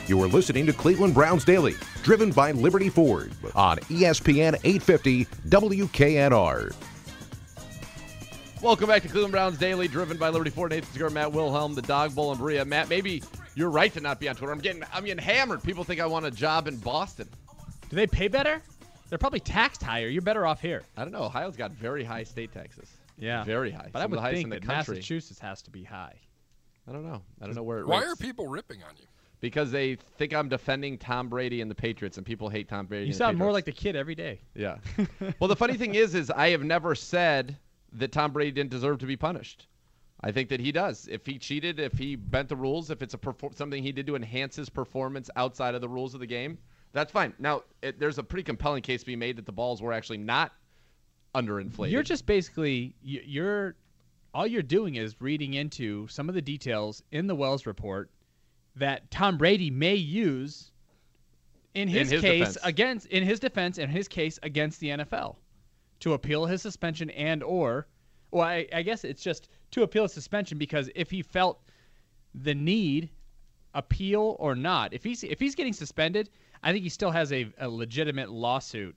You are listening to Cleveland Browns Daily, driven by Liberty Ford on ESPN 850 WKNR. Welcome back to Cleveland Browns Daily, driven by Liberty Ford. Nathan Segura, Matt Wilhelm, the Dog Bowl, and Berea. Matt, maybe you're right to not be on Twitter. I'm getting hammered. People think I want a job in Boston. Do they pay better? They're probably taxed higher. You're better off here. I don't know. Ohio's got very high state taxes. Yeah. Very high. But Some I would of the highest think in the that country. Massachusetts has to be high. I don't know. I don't know where it Why ranks. are people ripping on you? Because they think I'm defending Tom Brady and the Patriots, and people hate Tom Brady. You and the sound more Patriots. like the kid every day. Yeah. Well, the funny thing is I have never said that Tom Brady didn't deserve to be punished. I think that he does. If he cheated, if he bent the rules, if it's something he did to enhance his performance outside of the rules of the game, that's fine. Now, there's a pretty compelling case to be made that the balls were actually not underinflated. You're just basically all you're doing is reading into some of the details in the Wells report that Tom Brady may use in his case against the NFL to appeal his suspension I guess it's just to appeal his suspension, because if he felt the need, appeal or not, if he's getting suspended, I think he still has a legitimate lawsuit,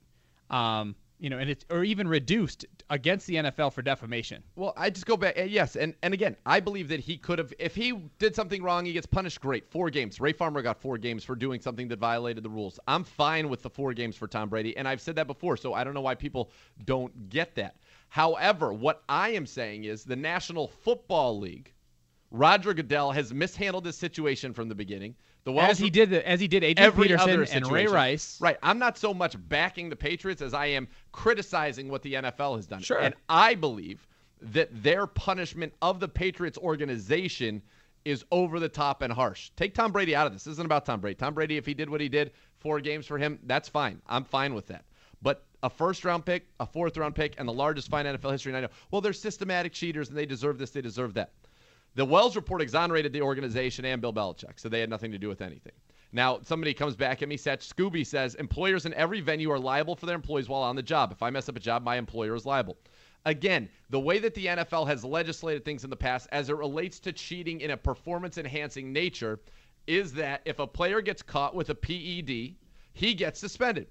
or even reduced against the NFL for defamation. Well, I just go back. Yes, and again, I believe that he could have, if he did something wrong, he gets punished, great. 4 games. Ray Farmer got 4 games for doing something that violated the rules. I'm fine with the 4 games for Tom Brady, and I've said that before, so I don't know why people don't get that. However, what I am saying is the National Football League, Roger Goodell has mishandled this situation from the beginning. As he did Adrian Peterson and Ray Rice. Right. I'm not so much backing the Patriots as I am criticizing what the NFL has done. Sure. And I believe that their punishment of the Patriots organization is over the top and harsh. Take Tom Brady out of this. This isn't about Tom Brady. Tom Brady, if he did what he did, 4 games for him, that's fine. I'm fine with that. But a first-round pick, a fourth-round pick, and the largest fine in NFL history, and I know, well, they're systematic cheaters, and they deserve this, they deserve that. The Wells report exonerated the organization and Bill Belichick, so they had nothing to do with anything. Now, somebody comes back at me, Satch Scooby says, employers in every venue are liable for their employees while on the job. If I mess up a job, my employer is liable. Again, the way that the NFL has legislated things in the past as it relates to cheating in a performance-enhancing nature is that if a player gets caught with a PED, he gets suspended.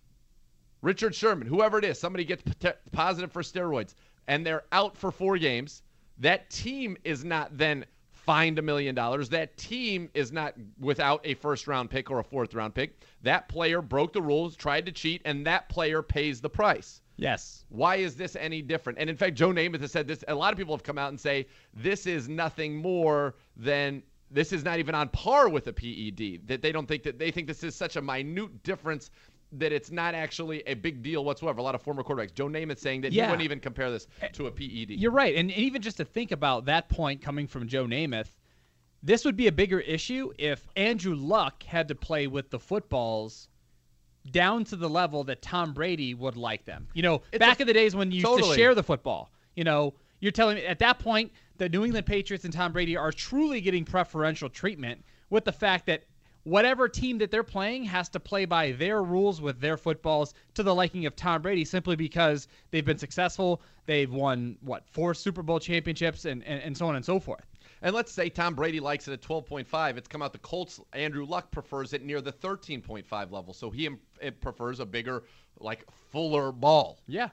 Richard Sherman, whoever it is, somebody gets positive for steroids, and they're out for 4 games, that team is not then fined $1 million. That team is not without a first-round pick or a fourth-round pick. That player broke the rules, tried to cheat, and that player pays the price. Yes. Why is this any different? And in fact, Joe Namath has said this. A lot of people have come out and say this is nothing more than this is not even on par with a PED. That they don't think that they think this is such a minute difference that it's not actually a big deal whatsoever. A lot of former quarterbacks. Joe Namath saying that he wouldn't even compare this to a PED. You're right. And even just to think about that point coming from Joe Namath, this would be a bigger issue if Andrew Luck had to play with the footballs down to the level that Tom Brady would like them. Back in the days when you used to share the football. You're telling me at that point the New England Patriots and Tom Brady are truly getting preferential treatment with the fact that whatever team that they're playing has to play by their rules with their footballs to the liking of Tom Brady simply because they've been successful. They've won, 4 Super Bowl championships and so on and so forth. And let's say Tom Brady likes it at 12.5. It's come out the Colts. Andrew Luck prefers it near the 13.5 level. So it prefers a bigger, fuller ball. Yeah.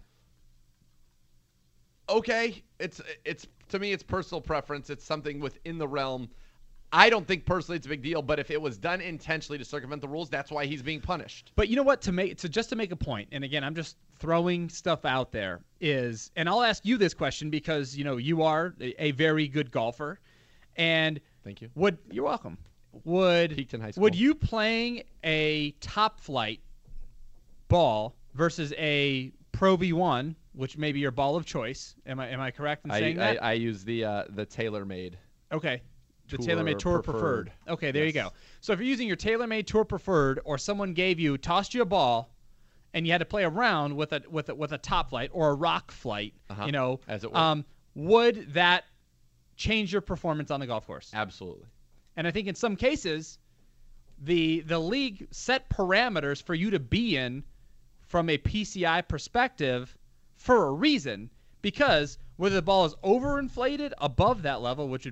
Okay. It's to me, it's personal preference. It's something within the realm. I don't think personally it's a big deal, but if it was done intentionally to circumvent the rules, that's why he's being punished. But you know what? Just to make a point, and again, I'm just throwing stuff out there, and I'll ask you this question because you are a very good golfer, and thank you. You're welcome. Peaked in high school. Would you playing a top flight ball versus a Pro V1, which may be your ball of choice? Am I correct in saying that? I use the TaylorMade. Okay. The TaylorMade Tour Preferred. Okay, there you go. So if you're using your TaylorMade Tour Preferred, or someone tossed you a ball, and you had to play a round with a top flight or a rock flight, as it were, would that change your performance on the golf course? Absolutely. And I think in some cases, the league set parameters for you to be in from a PCI perspective for a reason, because whether the ball is overinflated above that level, which would be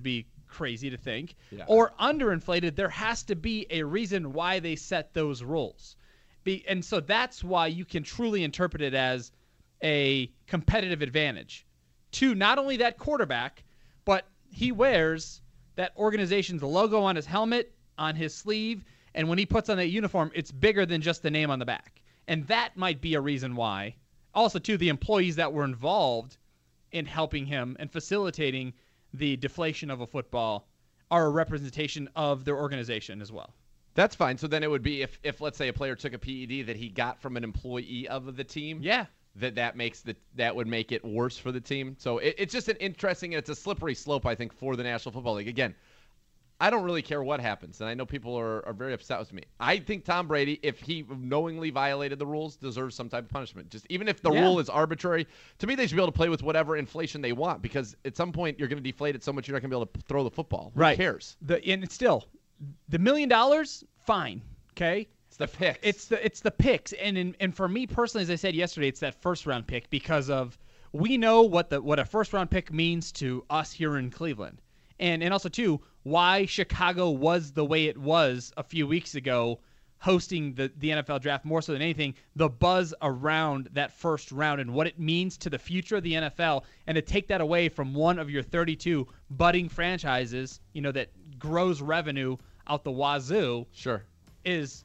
crazy to think, Yeah. or underinflated, there has to be a reason why they set those rules. And so that's why you can truly interpret it as a competitive advantage to not only that quarterback, but he wears that organization's logo on his helmet, on his sleeve, and when he puts on that uniform, it's bigger than just the name on the back. And that might be a reason why. Also, too, the employees that were involved in helping him and facilitating the deflation of a football are a representation of their organization as well. That's fine. So then it would be if let's say a player took a PED that he got from an employee of the team. Yeah. That would make it worse for the team. So it's just an interesting, it's a slippery slope, I think, for the National Football League. Again, I don't really care what happens, and I know people are very upset with me. I think Tom Brady, if he knowingly violated the rules, deserves some type of punishment. Just even if the rule is arbitrary, to me they should be able to play with whatever inflation they want, because at some point you're going to deflate it so much you're not going to be able to throw the football. Who cares? And it's still, the $1 million, fine, okay? It's the picks. It's the picks, and for me personally, as I said yesterday, it's that first round pick because of we know what a first round pick means to us here in Cleveland, and also too why Chicago was the way it was a few weeks ago, hosting the NFL draft more so than anything. The buzz around that first round and what it means to the future of the NFL, and to take that away from one of your 32 budding franchises, that grows revenue out the wazoo, sure, is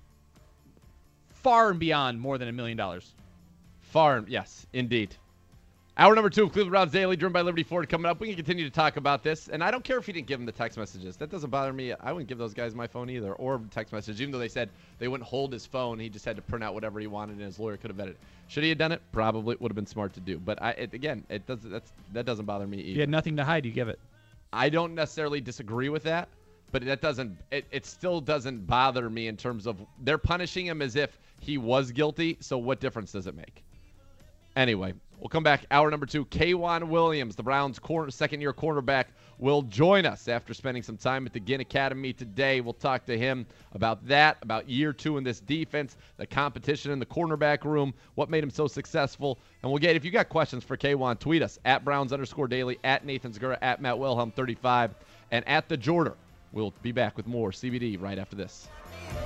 far and beyond more than $1 million. Yes, indeed. Hour number 2 of Cleveland Browns Daily, driven by Liberty Ford, coming up. We can continue to talk about this, and I don't care if he didn't give them the text messages. That doesn't bother me. I wouldn't give those guys my phone either, or text message, even though they said they wouldn't hold his phone. He just had to print out whatever he wanted, and his lawyer could have vetted it. Should he have done it? Probably would have been smart to do. But that doesn't bother me either. You had nothing to hide, you give it. I don't necessarily disagree with that, but it still doesn't bother me in terms of they're punishing him as if he was guilty, so what difference does it make? Anyway, we'll come back. Hour number 2. K'Waun Williams, the Browns' second-year cornerback, will join us after spending some time at the Ginn Academy today. We'll talk to him about that, about year 2 in this defense, the competition in the cornerback room, what made him so successful. And if you got questions for K'Waun, tweet us at Browns_Daily, at Nathan Segura, at Matt Wilhelm 35, and at The Jorder. We'll be back with more CBD right after this.